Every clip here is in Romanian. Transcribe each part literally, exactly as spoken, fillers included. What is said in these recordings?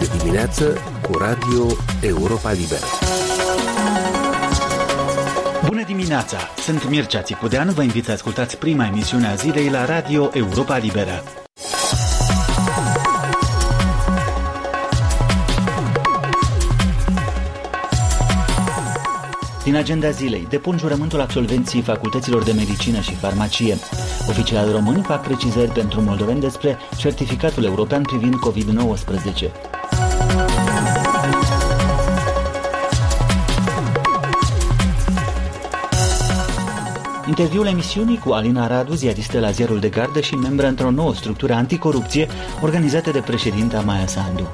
de dimineață cu Radio Europa Liberă. Bună dimineața! Sunt Mircea Țipudean, vă invit să ascultați prima emisiune a zilei la Radio Europa Liberă. Din agenda zilei, depun jurământul absolvenții facultăților de medicină și farmacie. Oficiali români fac precizări pentru moldoveni despre certificatul european privind covid nouăsprezece. Interviul emisiunii cu Alina Radu, ziaristă la Ziarul de Gardă și membră într-o nouă structură anticorupție organizată de președinta Maia Sandu.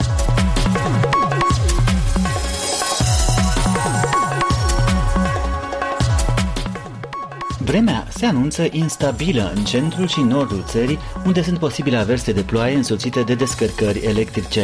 Vremea se anunță instabilă în centrul și nordul țării, unde sunt posibile averse de ploaie însoțite de descărcări electrice.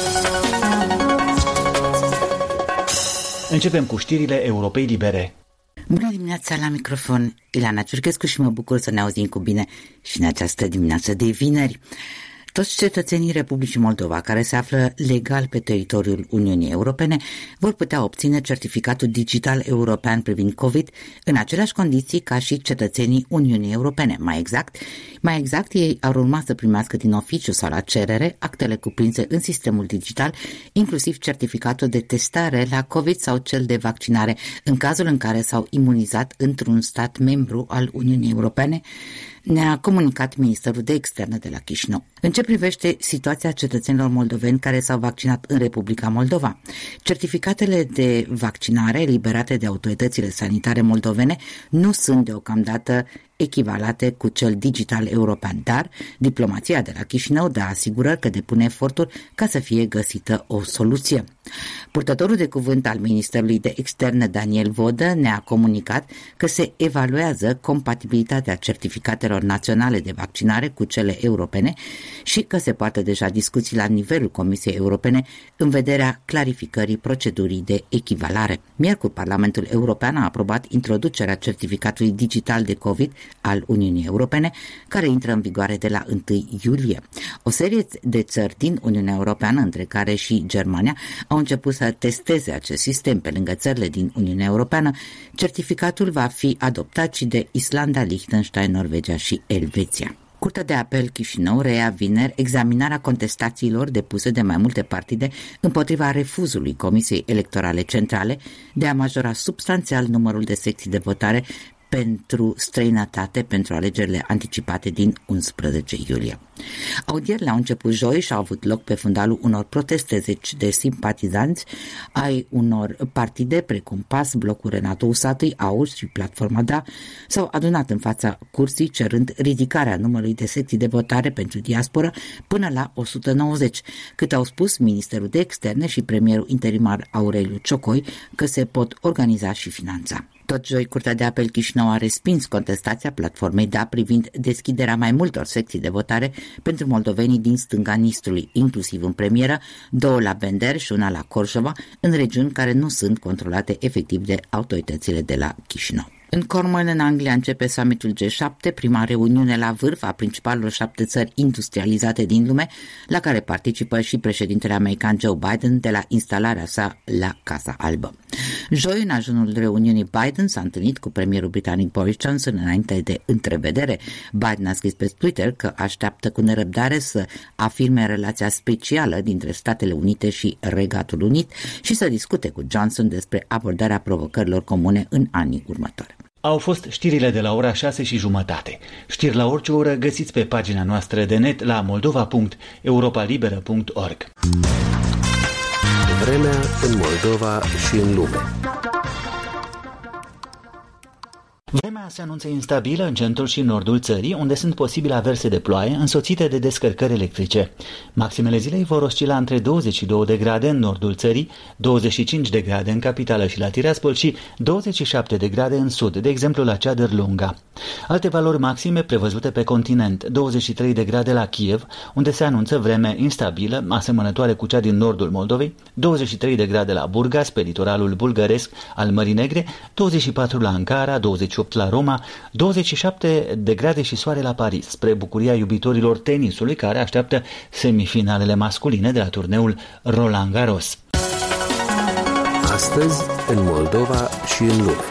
Începem cu știrile Europei Libere. Bună dimineața, la microfon Ileana Ciurchescu și mă bucur să ne auzim cu bine și în această dimineață de vineri. Toți cetățenii Republicii Moldova care se află legal pe teritoriul Uniunii Europene vor putea obține certificatul digital european privind COVID în aceleași condiții ca și cetățenii Uniunii Europene. Mai exact, mai exact ei ar urma să primească din oficiu sau la cerere actele cuprinse în sistemul digital, inclusiv certificatul de testare la COVID sau cel de vaccinare în cazul în care s-au imunizat într-un stat membru al Uniunii Europene, ne-a comunicat Ministerul de Externe de la Chișinău. În ce privește situația cetățenilor moldoveni care s-au vaccinat în Republica Moldova, certificatele de vaccinare eliberate de autoritățile sanitare moldovene nu sunt deocamdată echivalate cu cel digital european, dar diplomația de la Chișinău dă asigurări că depune eforturi ca să fie găsită o soluție. Purtătorul de cuvânt al Ministerului de Externe, Daniel Vodă, ne-a comunicat că se evaluează compatibilitatea certificatelor naționale de vaccinare cu cele europene și că se poartă deja discuții la nivelul Comisiei Europene în vederea clarificării procedurii de echivalare. Miercuri, Parlamentul European a aprobat introducerea certificatului digital de COVID al Uniunii Europene, care intră în vigoare de la întâi iulie. O serie de țări din Uniunea Europeană, între care și Germania, au început să testeze acest sistem. Pe lângă țările din Uniunea Europeană, certificatul va fi adoptat și de Islanda, Liechtenstein, Norvegia și Elveția. Curtea de apel Chișinău reia vineri examinarea contestațiilor depuse de mai multe partide împotriva refuzului Comisiei Electorale Centrale de a majora substanțial numărul de secții de votare pentru străinătate pentru alegerile anticipate din unsprezece iulie. Audierile au început joi și au avut loc pe fundalul unor proteste. Zeci de simpatizanți ai unor partide precum P A S, Blocul Renato Usatui, A U S și Platforma Da s-au adunat în fața curții cerând ridicarea numărului de secții de votare pentru diasporă până la o sută nouăzeci, cât au spus Ministerul de Externe și premierul interimar Aureliu Ciocoi că se pot organiza și finanța. Tot joi, Curtea de Apel Chișinău a respins contestația Platformei Da privind deschiderea mai multor secții de votare pentru moldovenii din stânga Nistrului, inclusiv în premieră, două la Bender și una la Corșova, în regiuni care nu sunt controlate efectiv de autoritățile de la Chișinău. În Cornwall, în Anglia, începe summitul G șapte, prima reuniune la vârf a principalelor șapte țări industrializate din lume, la care participă și președintele american Joe Biden de la instalarea sa la Casa Albă. Joi, în ajunul reuniunii, Biden s-a întâlnit cu premierul britanic Boris Johnson înainte de întrevedere. Biden a scris pe Twitter că așteaptă cu nerăbdare să afirme relația specială dintre Statele Unite și Regatul Unit și să discute cu Johnson despre abordarea provocărilor comune în anii următori. Au fost știrile de la ora șase și jumătate. Știri la orice oră găsiți pe pagina noastră de net la moldova punct europa liberă punct org. Vremea în Moldova și în lume. Vremea se anunță instabilă în centrul și nordul țării, unde sunt posibile averse de ploaie însoțite de descărcări electrice. Maximele zilei vor oscila între douăzeci și două de grade în nordul țării, douăzeci și cinci de grade în capitală și la Tiraspol și douăzeci și șapte de grade în sud, de exemplu la Ceadăr-Lunga. Alte valori maxime prevăzute pe continent, douăzeci și trei de grade la Kiev, unde se anunță vreme instabilă, asemănătoare cu cea din nordul Moldovei, douăzeci și trei de grade la Burgas, pe litoralul bulgăresc al Mării Negre, douăzeci și patru la Ankara, douăzeci și opt la Roma, douăzeci și șapte de grade și soare la Paris, spre bucuria iubitorilor tenisului care așteaptă semifinalele masculine de la turneul Roland Garros. Astăzi, în Moldova și în lume.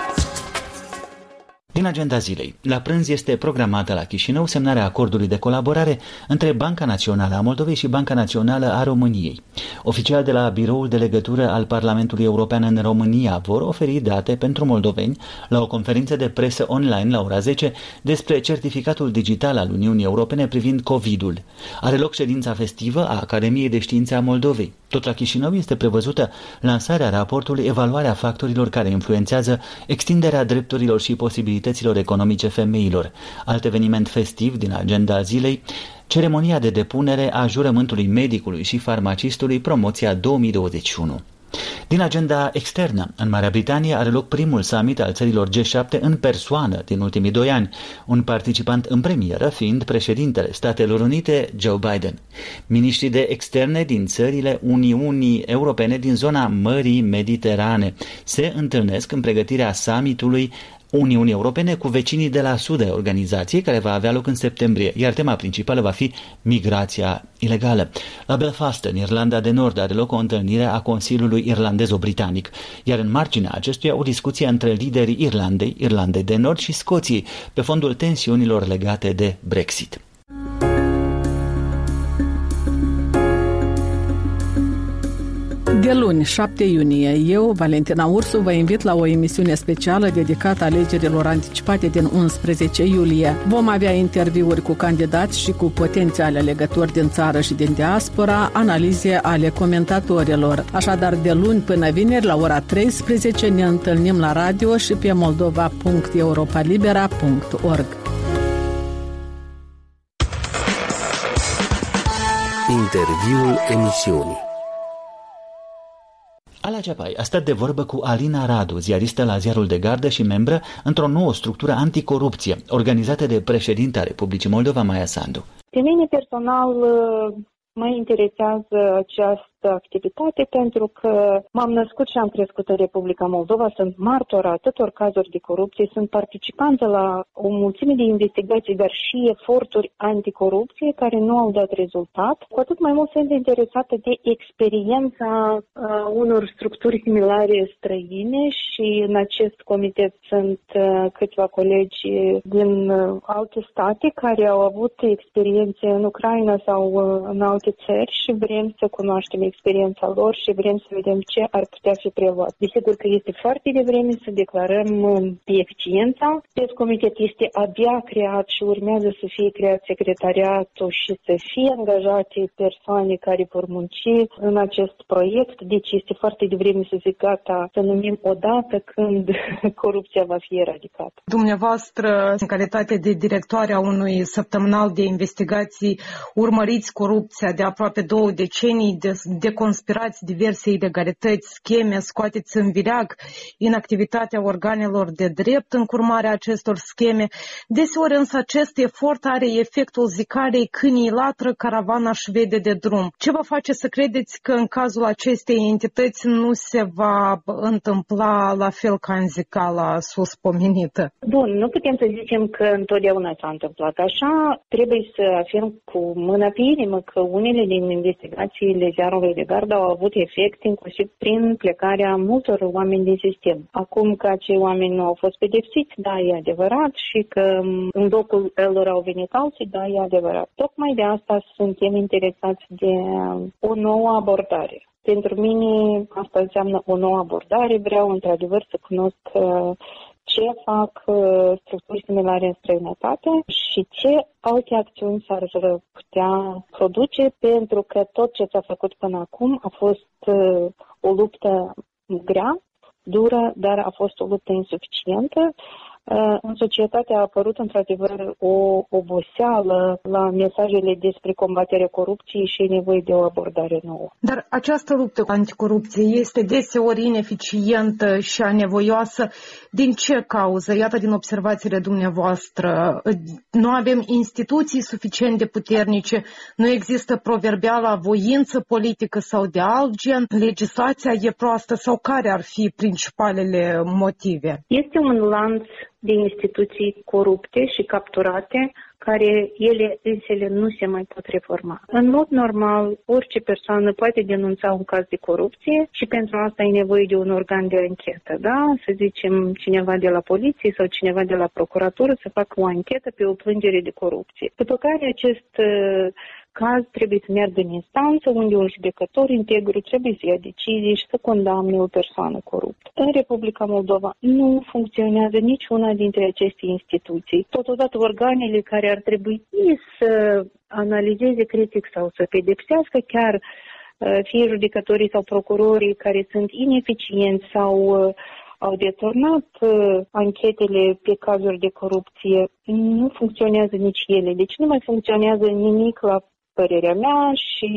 Din agenda zilei, la prânz este programată la Chișinău semnarea acordului de colaborare între Banca Națională a Moldovei și Banca Națională a României. Oficiali de la Biroul de Legătură al Parlamentului European în România vor oferi date pentru moldoveni la o conferință de presă online la ora zece despre certificatul digital al Uniunii Europene privind COVID-ul. Are loc ședința festivă a Academiei de Științe a Moldovei. Tot la Chișinău este prevăzută lansarea raportului Evaluarea factorilor care influențează extinderea drepturilor și posibilităților economice femeilor. Alt eveniment festiv din agenda zilei, ceremonia de depunere a jurământului medicului și farmacistului Promoția două mii douăzeci și unu. Din agenda externă, în Marea Britanie are loc primul summit al țărilor G șapte în persoană din ultimii doi ani, un participant în premieră fiind președintele Statelor Unite, Joe Biden. Miniștrii de externe din țările Uniunii Europene din zona Mării Mediterane se întâlnesc în pregătirea summitului Uniunii Europene cu vecinii de la sud ai organizației, care va avea loc în septembrie, iar tema principală va fi migrația ilegală. La Belfast, în Irlanda de Nord, are loc o întâlnire a Consiliului Irlandezo-Britanic, iar în marginea acestuia o discuție între liderii Irlandei, Irlandei de Nord și Scoției, pe fondul tensiunilor legate de Brexit. De luni, șapte iunie, eu, Valentina Ursu, vă invit la o emisiune specială dedicată alegerilor anticipate din unsprezece iulie. Vom avea interviuri cu candidați și cu potențiale alegători din țară și din diaspora, analize ale comentatorilor. Așadar, de luni până vineri, la ora treisprezece, ne întâlnim la radio și pe moldova punct europalibera punct org. Interviul emisiunii. Ala Ceapai a stat de vorbă cu Alina Radu, ziaristă la Ziarul de Gardă și membră într-o nouă structură anticorupție, organizată de președinta Republicii Moldova, Maia Sandu. Pe mine personal mă interesează această activitate pentru că m-am născut și am crescut în Republica Moldova, sunt martor atâtor cazuri de corupție, sunt participantă la o mulțime de investigații, dar și eforturi anticorupție care nu au dat rezultat. Cu atât mai mult sunt interesată de experiența uh, unor structuri similare străine și în acest comitet sunt uh, câțiva colegi din uh, alte state care au avut experiențe în Ucraina sau uh, în alte țări și vrem să cunoaștem experiența lor și vrem să vedem ce ar putea fi preluat. Desigur că este foarte devreme să declarăm eficiența. Acest comitet este abia creat și urmează să fie creat secretariatul și să fie angajate persoane care vor munci în acest proiect. Deci este foarte devreme să zic gata, să numim o dată când corupția va fi eradicată. Dumneavoastră, în calitate de directoare a unui săptămânal de investigații, urmăriți corupția de aproape două decenii, de, de conspirați diverse ilegalități, scheme, scoateți în vileag inactivitatea organelor de drept în urmarea acestor scheme. Deseori însă acest efort are efectul zicarei câinii latră, caravana își vede de drum. Ce vă face să credeți că în cazul acestei entități nu se va întâmpla la fel ca în zicala sus pomenită? Bun, nu putem să zicem că întotdeauna s-a întâmplat așa. Trebuie să afirm cu mâna pe inimă că unele din investigațiile Ziarului de Gardă au avut efect inclusiv prin plecarea multor oameni din sistem. Acum că acei oameni nu au fost pedepsiți, da, e adevărat, și că în locul lor au venit alții, da, e adevărat. Tocmai de asta suntem interesați de o nouă abordare. Pentru mine asta înseamnă o nouă abordare. Vreau într-adevăr să cunosc ce fac structuri similare în străinătate și ce alte acțiuni s-ar putea produce, pentru că tot ce s-a făcut până acum a fost o luptă grea, dură, dar a fost o luptă insuficientă. În societate a apărut într-adevăr o oboseală la mesajele despre combaterea corupției și e nevoie de o abordare nouă. Dar această luptă anticorupție este deseori ineficientă și anevoioasă. Din ce cauză? Iată, din observațiile dumneavoastră, nu avem instituții suficient de puternice, nu există proverbiala voință politică sau de alt gen, legislația e proastă sau care ar fi principalele motive? Este un lanț de instituții corupte și capturate, care ele însele nu se mai pot reforma. În mod normal, orice persoană poate denunța un caz de corupție și pentru asta e nevoie de un organ de anchetă, da? Să zicem cineva de la poliție sau cineva de la procuratură să facă o anchetă pe o plângere de corupție. După care acest uh, caz trebuie să meargă în instanță, unde un judecător integru trebuie să ia decizii și să condamne o persoană coruptă. În Republica Moldova nu funcționează niciuna dintre aceste instituții. Totodată, organele care ar trebui să analizeze critic sau să pedepsească chiar fie judecătorii sau procurorii care sunt ineficienți sau au deturnat anchetele pe cazuri de corupție, nu funcționează nici ele. Deci nu mai funcționează nimic la părerea mea și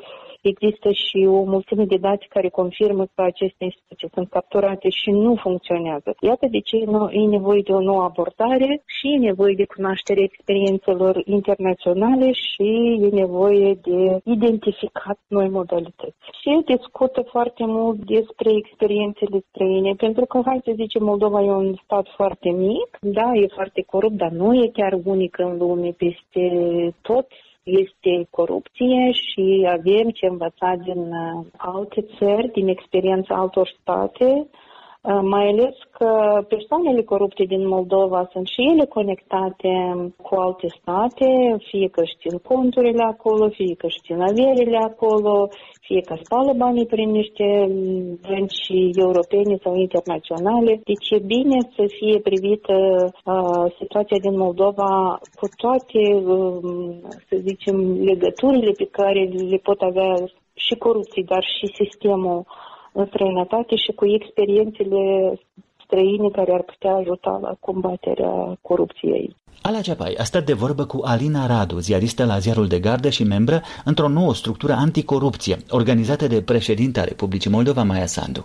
există și o mulțime de date care confirmă că aceste instituții sunt capturate și nu funcționează. Iată de ce e nevoie de o nouă abordare și e nevoie de cunoașterea experiențelor internaționale și e nevoie de identificat noi modalități. Se discută foarte mult despre experiențele străine, pentru că, hai să zicem, Moldova e un stat foarte mic, da, e foarte corupt, dar nu e chiar unic în lume, peste tot este corupție și avem ce învăța din alte țări, din experiența altor state, mai ales că persoanele corupte din Moldova sunt și ele conectate cu alte state, fie că își țin conturile acolo, fie că își țin averile acolo, fie că spală banii prin niște bănci europene sau internaționale. Deci e bine să fie privită uh, situația din Moldova cu toate, uh, să zicem, legăturile pe care le pot avea și corupții, dar și sistemul în străinătate și cu experiențele străine care ar putea ajuta la combaterea corupției. Ala Ceapai a stat de vorbă cu Alina Radu, ziaristă la Ziarul de Gardă și membră într-o nouă structură anticorupție, organizată de președinta Republicii Moldova, Maia Sandu.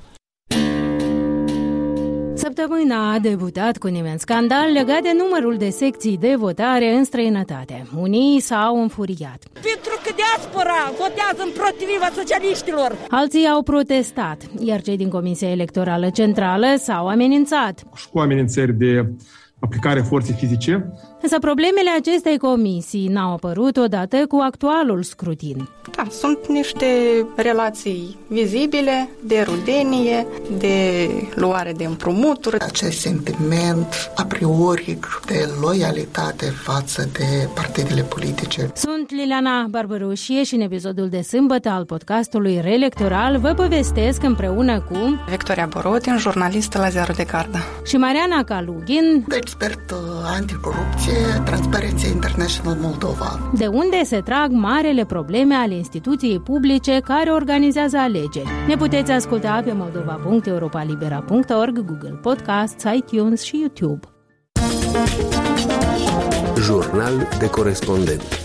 Săptămâna a debutat cu un imens scandal legat de numărul de secții de votare în străinătate. Unii s-au înfuriat. Pentru că diaspora votează împotriva socialiștilor. Alții au protestat, iar cei din Comisia Electorală Centrală s-au amenințat. Și cu amenințări de aplicare forței fizice. Însă problemele acestei comisii n-au apărut odată cu actualul scrutin. Da, sunt niște relații vizibile de rudenie, de luare de împrumuturi. Acest sentiment a priori de loialitate față de partidele politice. Sunt Liliana Barbărușie și în episodul de sâmbătă al podcastului Reelectoral vă povestesc împreună cu Victoria Borodin, jurnalistă la Ziarul de Gardă, și Mariana Kalugin, expert anticorupție, Transparency International Moldova. De unde se trag marele probleme ale instituției publice care organizează alegeri. Ne puteți asculta pe moldova punct europalibera punct org, Google Podcasts, iTunes și YouTube. Jurnal de corespondent.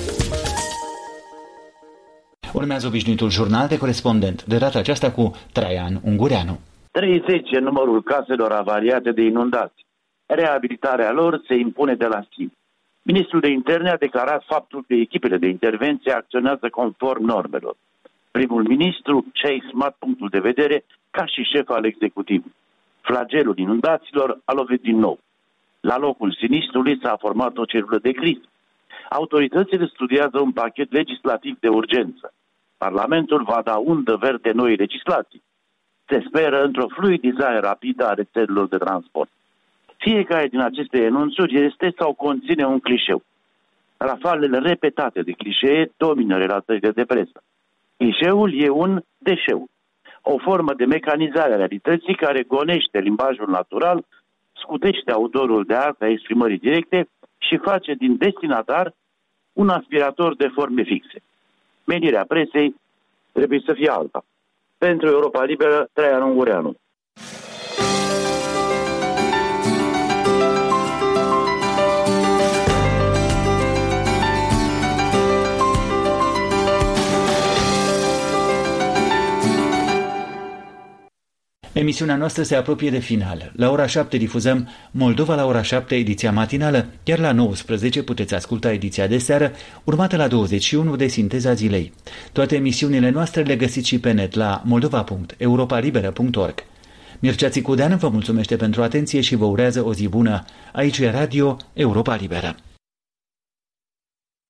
Urmează obișnuitul jurnal de corespondent, de data aceasta cu Traian Ungureanu. treizeci în numărul caselor avariate de inundații. Reabilitarea lor se impune de la sine. Ministrul de Interne a declarat faptul că echipele de intervenție acționează conform normelor. Primul ministru și-a exprimat punctul de vedere ca și șef al executivului. Flagelul inundațiilor a lovit din nou. La locul sinistrului s-a format o celulă de criză. Autoritățile studiază un pachet legislativ de urgență. Parlamentul va da undă verde noi legislații. Se speră într-o fluidizare rapidă a rețelelor de transport. Fiecare din aceste enunțuri este sau conține un clișeu. Rafalele repetate de clișee domină relatările de presă. Clișeul e un deșeu, o formă de mecanizare a realității care gonește limbajul natural, scutește autorul de artă a exprimării directe și face din destinatar un aspirator de forme fixe. Menirea presei trebuie să fie alta. Pentru Europa Liberă, Traian Ungureanu. Emisiunea noastră se apropie de final. La ora șapte difuzăm Moldova la ora șapte, ediția matinală, iar la nouăsprezece puteți asculta ediția de seară, urmată la douăzeci și unu de Sinteza Zilei. Toate emisiunile noastre le găsiți și pe net la moldova punct europalibera punct org. Mircea Țicudean vă mulțumește pentru atenție și vă urează o zi bună. Aici e Radio Europa Liberă.